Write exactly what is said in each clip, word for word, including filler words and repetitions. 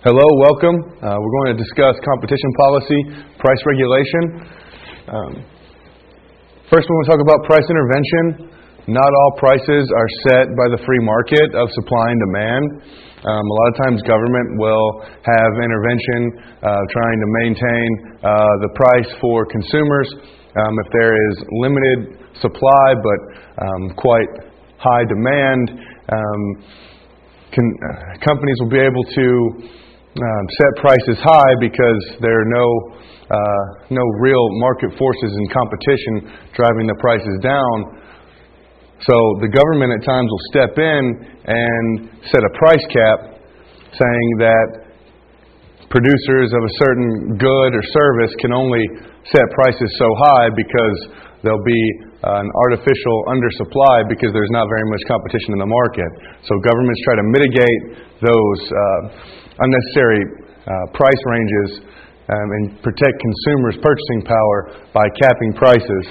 Hello, welcome. Uh, we're going to discuss competition policy, price regulation. Um, first, we're going to talk about price intervention. Not all prices are set by the free market of supply and demand. Um, a lot of times government will have intervention uh, trying to maintain uh, the price for consumers. Um, if there is limited supply but um, quite high demand, um, can, uh, companies will be able to um, set prices high because there are no uh, no real market forces in competition driving the prices down. So the government at times will step in and set a price cap saying that producers of a certain good or service can only set prices so high because there'll be an artificial undersupply because there's not very much competition in the market. So governments try to mitigate those uh, unnecessary uh, price ranges um, and protect consumers' purchasing power by capping prices.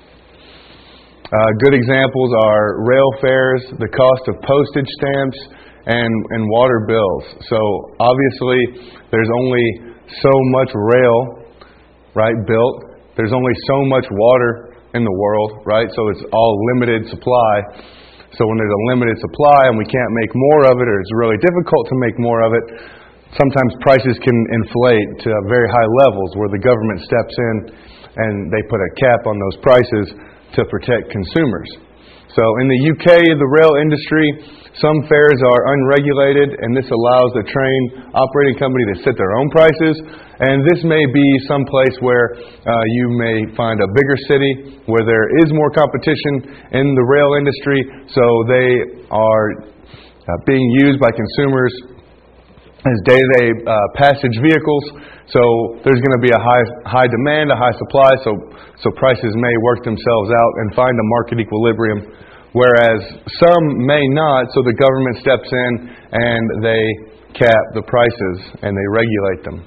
Uh, good examples are rail fares, the cost of postage stamps, and, and water bills. So obviously there's only so much rail, right, built. There's only so much water in the world, right? So it's all limited supply. So when there's a limited supply and we can't make more of it, or it's really difficult to make more of it, sometimes prices can inflate to very high levels where the government steps in and they put a cap on those prices to protect consumers. So in the U K, the rail industry, some fares are unregulated, and this allows the train operating company to set their own prices. And this may be some place where uh, you may find a bigger city where there is more competition in the rail industry, so they are uh, being used by consumers as day-to-day uh, passage vehicles. So there's going to be a high high demand, a high supply, so so prices may work themselves out and find a market equilibrium, whereas some may not, so the government steps in and they cap the prices and they regulate them.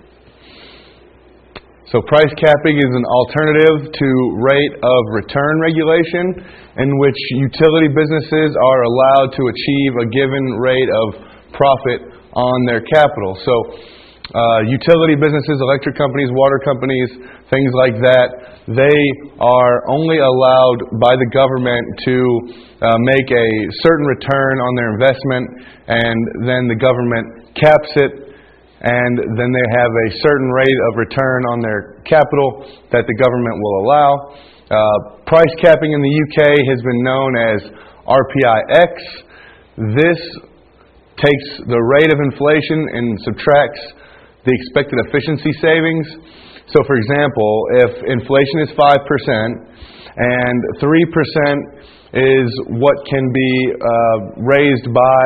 So price capping is an alternative to rate of return regulation in which utility businesses are allowed to achieve a given rate of profit on their capital. So uh, utility businesses, electric companies, water companies, things like that, they are only allowed by the government to uh, make a certain return on their investment, and then the government caps it, and then they have a certain rate of return on their capital that the government will allow. Uh, price capping in the U K has been known as R P I X. This takes the rate of inflation and subtracts the expected efficiency savings. So for example, if inflation is five percent and three percent is what can be uh, raised by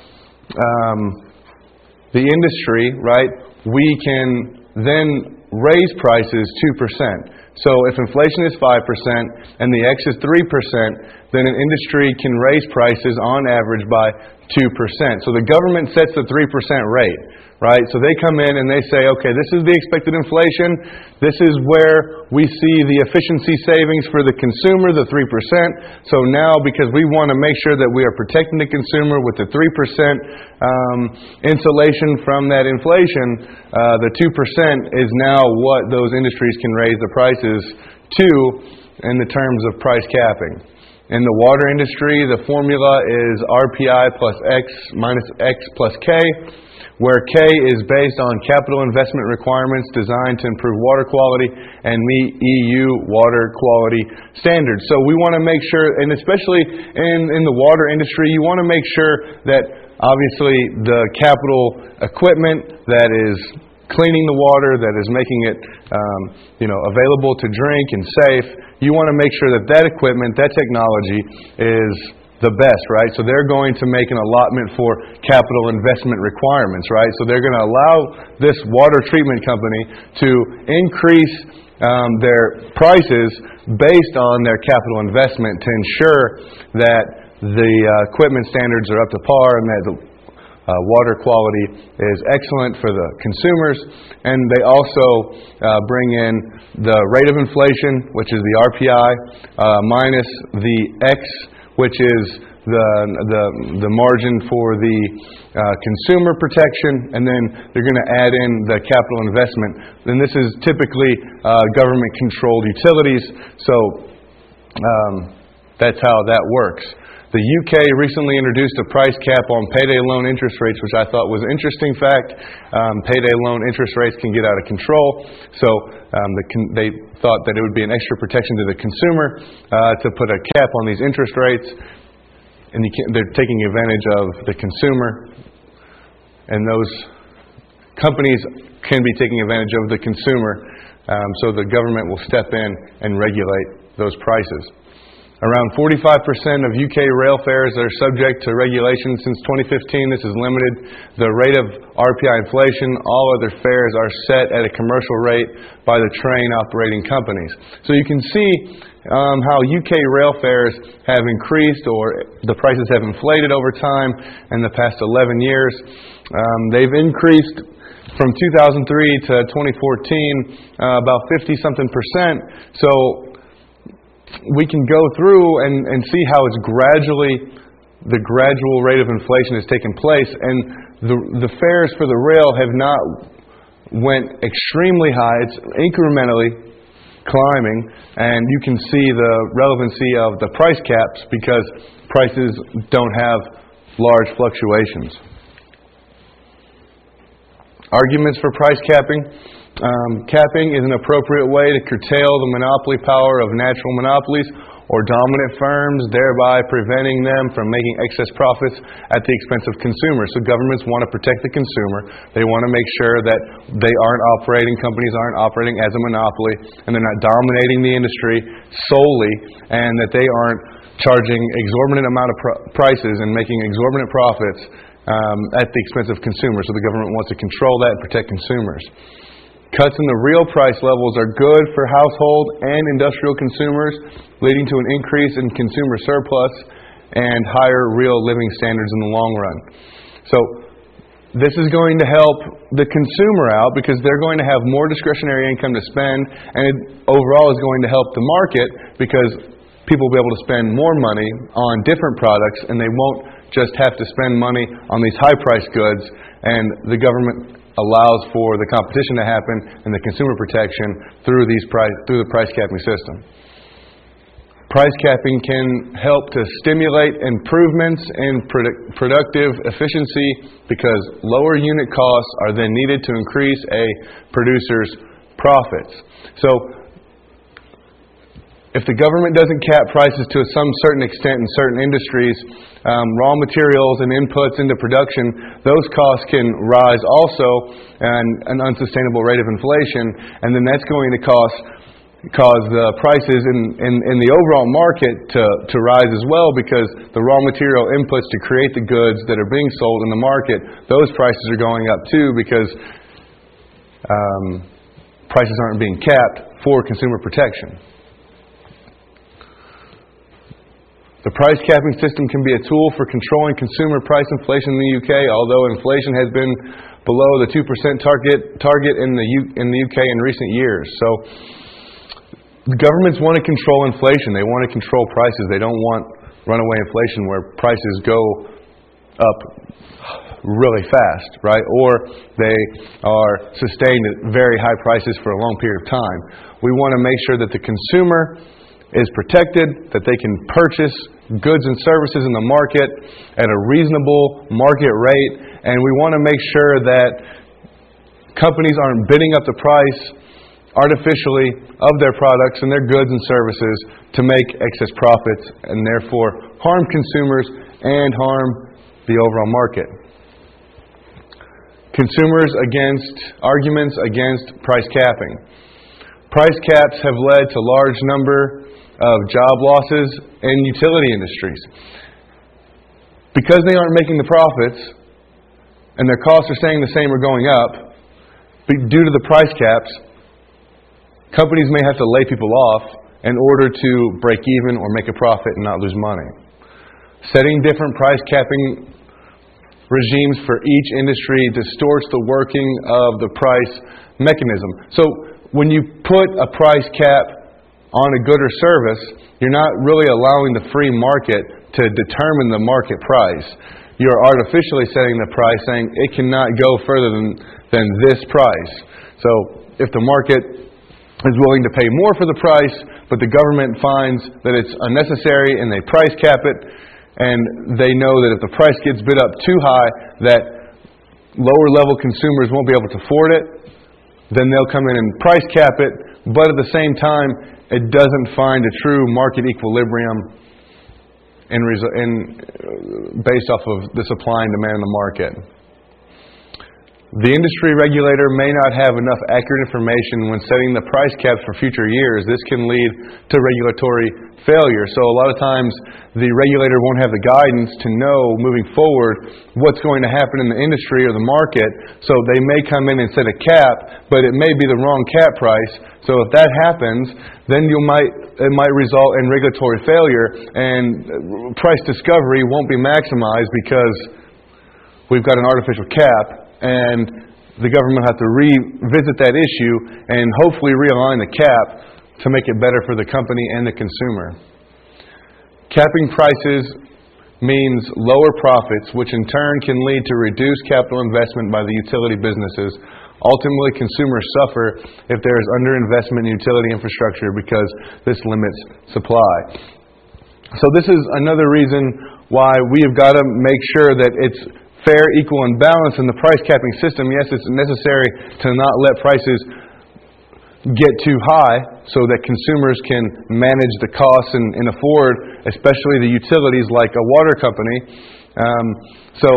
um, the industry, right, we can then raise prices two percent. So if inflation is five percent and the X is three percent, then an industry can raise prices on average by two percent. So the government sets the three percent rate, right? So they come in and they say, okay, this is the expected inflation. This is where we see the efficiency savings for the consumer, the three percent. So now, because we want to make sure that we are protecting the consumer with the three percent um, insulation from that inflation, uh, the two percent is now what those industries can raise the prices to in the terms of price capping. In the water industry, the formula is R P I plus X minus X plus K, where K is based on capital investment requirements designed to improve water quality and meet E U water quality standards. So we want to make sure, and especially in, in the water industry, you want to make sure that obviously the capital equipment that is cleaning the water, that is making it um, you know, available to drink and safe, you want to make sure that that equipment, that technology is the best, right? So they're going to make an allotment for capital investment requirements, right? So they're going to allow this water treatment company to increase um, their prices based on their capital investment to ensure that the uh, equipment standards are up to par and that the Uh, water quality is excellent for the consumers, and they also uh, bring in the rate of inflation, which is the R P I, uh, minus the X, which is the the the margin for the uh, consumer protection, and then they're going to add in the capital investment. And this is typically uh, government-controlled utilities, so um, that's how that works. The U K recently introduced a price cap on payday loan interest rates, which I thought was an interesting fact. Um, payday loan interest rates can get out of control, so um, the con- they thought that it would be an extra protection to the consumer uh, to put a cap on these interest rates, and you can't, they're taking advantage of the consumer, and those companies can be taking advantage of the consumer, um, so the government will step in and regulate those prices. Around forty-five percent of U K rail fares are subject to regulation since twenty fifteen. This is limited. The rate of R P I inflation, all other fares are set at a commercial rate by the train operating companies. So you can see um, how U K rail fares have increased, or the prices have inflated over time in the past eleven years. Um, they've increased from two thousand three to twenty fourteen uh, about fifty something percent. So we can go through and, and see how it's gradually, the gradual rate of inflation has taken place, and the the fares for the rail have not went extremely high. It's incrementally climbing, and you can see the relevancy of the price caps because prices don't have large fluctuations. Arguments for price capping. Um, capping is an appropriate way to curtail the monopoly power of natural monopolies or dominant firms, thereby preventing them from making excess profits at the expense of consumers. So governments want to protect the consumer. They want to make sure that they aren't operating, companies aren't operating as a monopoly, and they're not dominating the industry solely, and that they aren't charging exorbitant amount of pr- prices and making exorbitant profits um, at the expense of consumers. So the government wants to control that and protect consumers. Cuts in the real price levels are good for household and industrial consumers, leading to an increase in consumer surplus and higher real living standards in the long run. So this is going to help the consumer out because they're going to have more discretionary income to spend, and it overall is going to help the market because people will be able to spend more money on different products, and they won't just have to spend money on these high-priced goods, and the government allows for the competition to happen and the consumer protection through these price through the price capping system. Price capping can help to stimulate improvements in produ- productive efficiency because lower unit costs are then needed to increase a producer's profits. So if the government doesn't cap prices to some certain extent in certain industries, um, raw materials and inputs into production, those costs can rise also, and an unsustainable rate of inflation, and then that's going to cost cause the prices in, in, in the overall market to, to rise as well, because the raw material inputs to create the goods that are being sold in the market, those prices are going up too because um, prices aren't being capped for consumer protection. The price capping system can be a tool for controlling consumer price inflation in the U K, although inflation has been below the two percent target target in the U, in the U K in recent years. So the governments want to control inflation. They want to control prices. They don't want runaway inflation where prices go up really fast, right? Or they are sustained at very high prices for a long period of time. We want to make sure that the consumer is protected, that they can purchase goods and services in the market at a reasonable market rate, and we want to make sure that companies aren't bidding up the price artificially of their products and their goods and services to make excess profits and therefore harm consumers and harm the overall market. Consumers against arguments against price capping. Price caps have led to large number of job losses in utility industries. Because they aren't making the profits and their costs are staying the same or going up, due to the price caps, companies may have to lay people off in order to break even or make a profit and not lose money. Setting different price capping regimes for each industry distorts the working of the price mechanism. So when you put a price cap on a good or service, you're not really allowing the free market to determine the market price. You're artificially setting the price, saying it cannot go further than, than this price. So if the market is willing to pay more for the price, but the government finds that it's unnecessary and they price cap it, and they know that if the price gets bid up too high, that lower level consumers won't be able to afford it, then they'll come in and price cap it, but at the same time, it doesn't find a true market equilibrium in, in, based off of the supply and demand in the market. The industry regulator may not have enough accurate information when setting the price caps for future years. This can lead to regulatory failure. So a lot of times the regulator won't have the guidance to know moving forward what's going to happen in the industry or the market. So they may come in and set a cap, but it may be the wrong cap price. So if that happens, then you might it might result in regulatory failure, and price discovery won't be maximized because we've got an artificial cap. And the government will have to revisit that issue and hopefully realign the cap to make it better for the company and the consumer. Capping prices means lower profits, which in turn can lead to reduced capital investment by the utility businesses. Ultimately, consumers suffer if there is underinvestment in utility infrastructure because this limits supply. So this is another reason why we have got to make sure that it's fair, equal, and balanced in the price capping system. Yes, it's necessary to not let prices get too high so that consumers can manage the costs and, and afford, especially the utilities like a water company. Um, so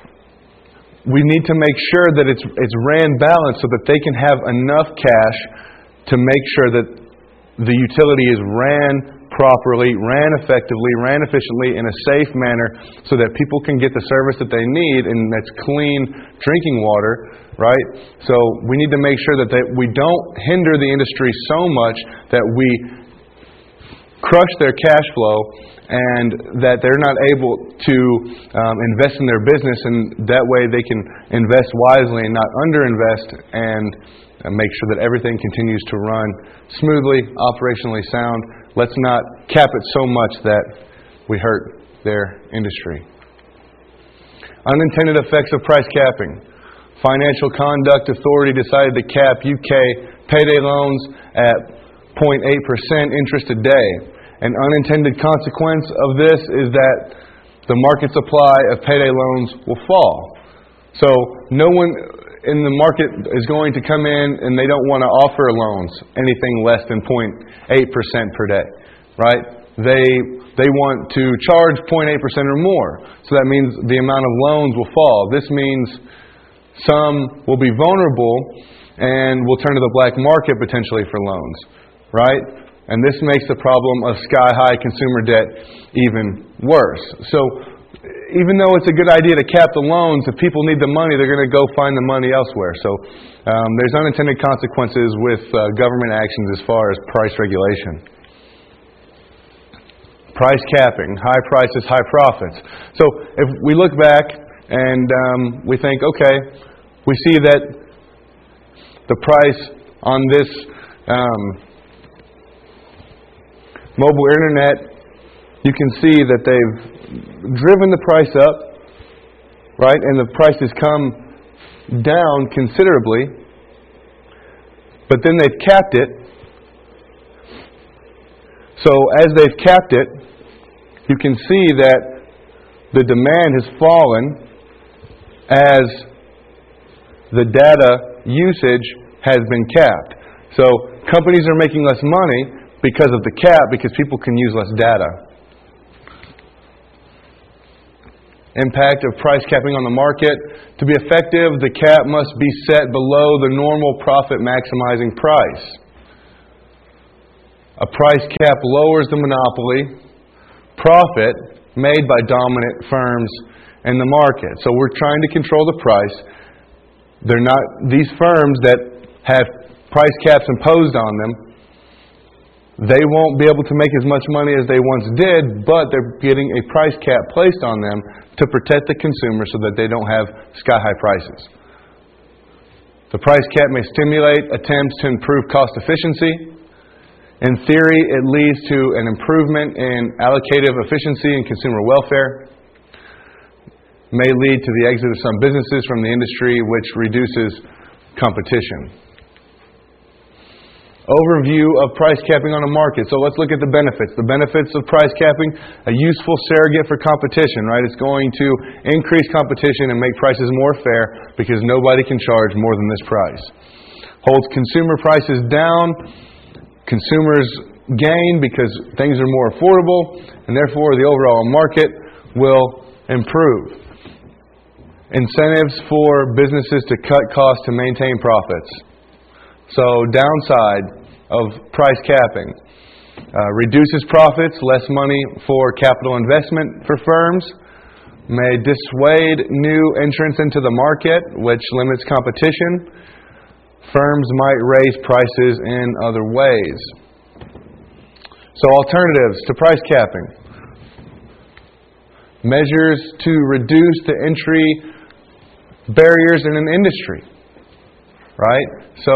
we need to make sure that it's, it's ran balanced so that they can have enough cash to make sure that the utility is ran properly, ran effectively, ran efficiently in a safe manner so that people can get the service that they need, and that's clean drinking water, right? So we need to make sure that, that we don't hinder the industry so much that we crush their cash flow and that they're not able to um, invest in their business, and that way they can invest wisely and not underinvest, and uh, make sure that everything continues to run smoothly, operationally sound. Let's not cap it so much that we hurt their industry. Unintended effects of price capping. Financial Conduct Authority decided to cap U K payday loans at zero point eight percent interest a day. An unintended consequence of this is that the market supply of payday loans will fall. So no one in the market is going to come in and they don't want to offer loans anything less than zero point eight percent per day, right? They they want to charge zero point eight percent or more. So that means the amount of loans will fall. This means some will be vulnerable and will turn to the black market potentially for loans, right? And this makes the problem of sky-high consumer debt even worse. So even though it's a good idea to cap the loans, if people need the money, they're going to go find the money elsewhere. So um, there's unintended consequences with uh, government actions as far as price regulation. Price capping, high prices, high profits. So if we look back and um, we think, okay, we see that the price on this um, mobile internet, you can see that they've driven the price up, right? And the price has come down considerably. But then they've capped it. So as they've capped it, you can see that the demand has fallen as the data usage has been capped. So companies are making less money because of the cap, because people can use less data. Impact of price capping on the market. To be effective, the cap must be set below the normal profit maximizing price. A price cap lowers the monopoly profit made by dominant firms in the market. So we're trying to control the price. They're not these firms that have price caps imposed on them. They won't be able to make as much money as they once did, but they're getting a price cap placed on them to protect the consumer so that they don't have sky-high prices. The price cap may stimulate attempts to improve cost efficiency. In theory, it leads to an improvement in allocative efficiency and consumer welfare. May lead to the exit of some businesses from the industry, which reduces competition. Overview of price capping on a market. So let's look at the benefits. The benefits of price capping: a useful surrogate for competition, right? It's going to increase competition and make prices more fair because nobody can charge more than this price. Holds consumer prices down. Consumers gain because things are more affordable, and therefore the overall market will improve. Incentives for businesses to cut costs to maintain profits. So, downside of price capping: uh, reduces profits, less money for capital investment for firms. May dissuade new entrants into the market, which limits competition. Firms might raise prices in other ways. So, alternatives to price capping: measures to reduce the entry barriers in an industry. Right? So,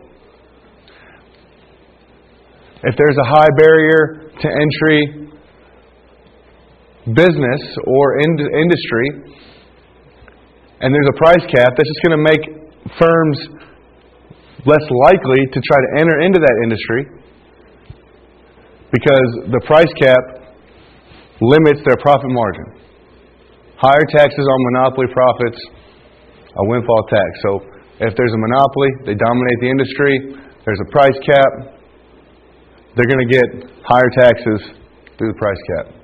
if there's a high barrier to entry business or ind- industry, and there's a price cap, that's just going to make firms less likely to try to enter into that industry because the price cap limits their profit margin. Higher taxes on monopoly profits, a windfall tax. So if there's a monopoly, they dominate the industry, there's a price cap, they're going to get higher taxes through the price cap.